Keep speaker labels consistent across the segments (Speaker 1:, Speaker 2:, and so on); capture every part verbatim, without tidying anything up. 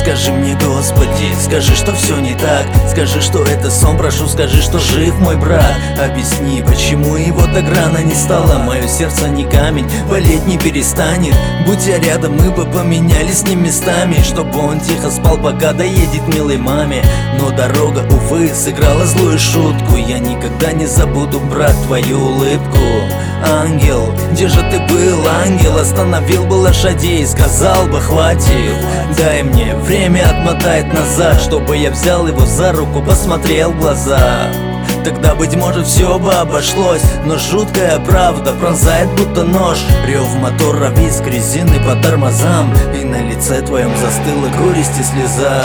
Speaker 1: Скажи мне, Господи, скажи, что все не так. Скажи, что это сон, прошу, скажи, что жив мой брат. Объясни, почему его так рано не стало. Мое сердце не камень, болеть не перестанет. Будь я рядом, мы бы поменялись с ним местами, чтобы он тихо спал, пока доедет милой маме. Но дорога, увы, сыграла злую шутку. Я никогда не забуду, брат, твою улыбку. Ангел, где же ты был, ангел? Остановил бы лошадей, сказал бы, хватит. Дай мне время отмотать назад, чтобы я взял его за руку, посмотрел в глаза. Тогда, быть может, все бы обошлось, но жуткая правда пронзает будто нож. Рев мотора, визг резины по тормозам, и на лице твоем застыла горесть и слеза.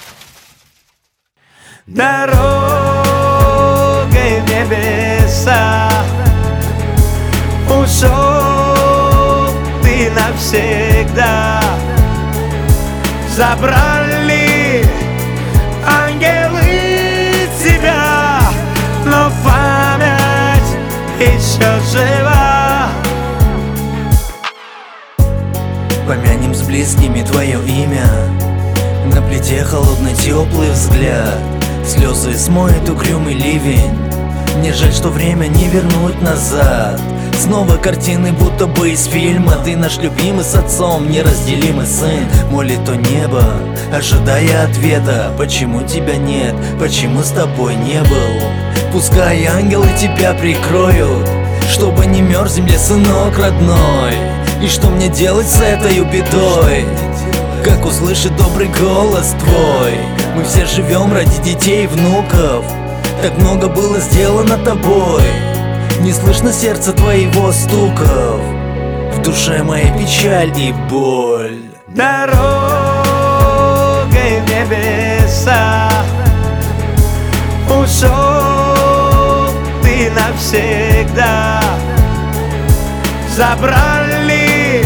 Speaker 2: Дорогой в небеса ушел ты навсегда. Забрали ангелы тебя, но память еще жива.
Speaker 1: Помянем с близкими твое имя, на плите холодный теплый взгляд. Слезы смоет угрюмый ливень, мне жаль, что время не вернуть назад. Снова картины, будто бы из фильма. Ты наш любимый с отцом, неразделимый сын. Молит то небо, ожидая ответа. Почему тебя нет, почему с тобой не был? Пускай ангелы тебя прикроют, чтобы не мерз земле, сынок родной. И что мне делать с этой бедой? Как услышит добрый голос твой? Мы все живем ради детей и внуков. Так много было сделано тобой, не слышно сердца твоего стуков. В душе моей печаль и боль.
Speaker 2: Дорогой в небеса ушел ты навсегда. Забрали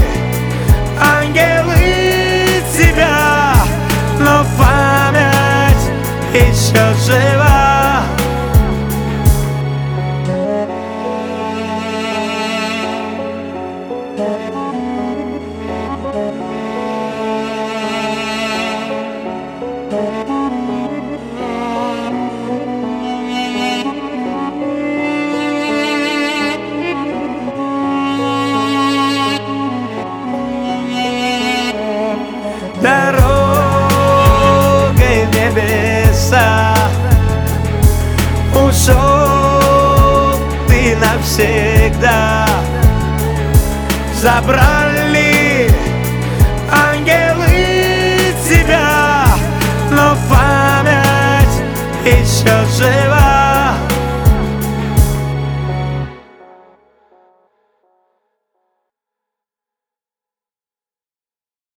Speaker 2: ангелы тебя, но память еще жива. Дорогой в небеса ушел ты навсегда. Забрали ангелы тебя, но память еще жива.